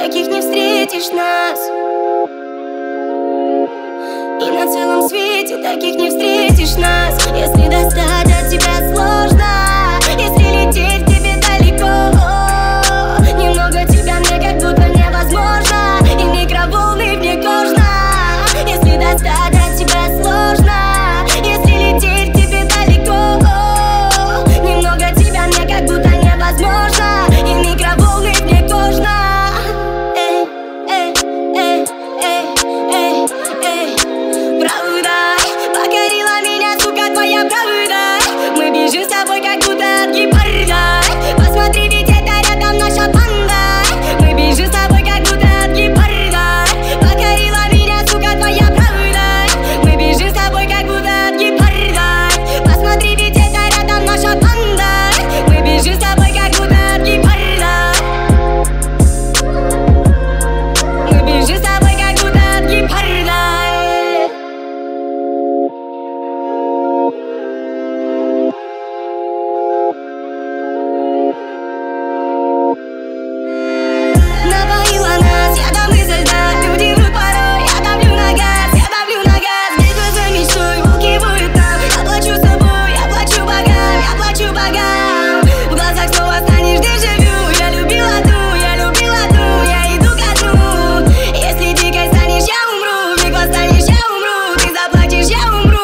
таких не встретишь нас. И на целом свете таких не встретишь нас. Если достать от тебя сложно, если лететь к тебе далеко, немного тебя мне как будто невозможно, и микроволны мне кожно. Если достать от тебя сложно, если лететь к тебе далеко, немного тебя мне как будто невозможно, и микроволны мне кожно. Правда, покорила меня, сука, твоя правда. Мы бежим с тобой, как будто от гепарда. Посмотри, ведь это рядом наша банда. Мы бежим с тобой, как будто от гепарда. Покорила меня, сука, твоя правда. Мы бежим с тобой, как будто от гепарда. Посмотри, ведь это рядом наша банда. Мы бежим с тобой, как будто от гепарда. Мы бежим с тобой, как будто от гепарда. Напоила нас ядом изо льда. Люди врут порой, я давлю на газ, я давлю на газ. Бегаю за мечтой, волки воют там. Я плачу с тобой, я плачу богам, я плачу богам. В глазах снова станешь дежавю. Я любила ту, я иду ко дну. Если дикой станешь, я умру. Век восстанешь, я умру. Ты заплачешь, я умру.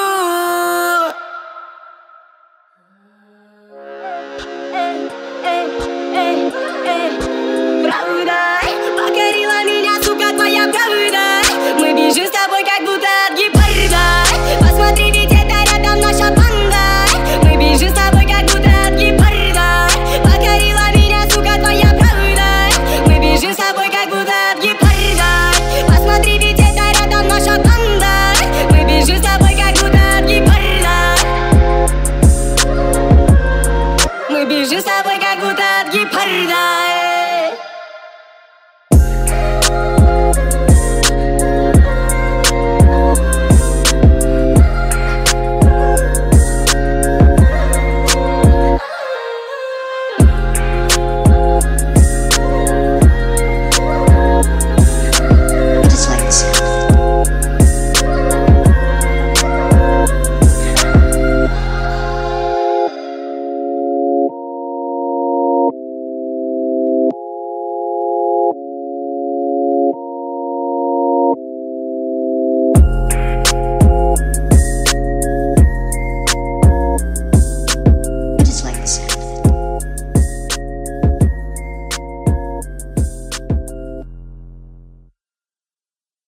Правда, покорила меня, сука, твоя правда. Мы бежим с тобой, как будто от гепарда. Посмотри, ведь это рядом наша банда. Мы бежим с тобой, как будто от гепарда. Покорила меня, сука, твоя правда. Мы бежим с тобой, как будто от гепарда. Посмотри, ведь это рядом наша банда. Мы бежим с тобой, как будто от гепарда. Мы бежим с тобой, как будто от гепарда.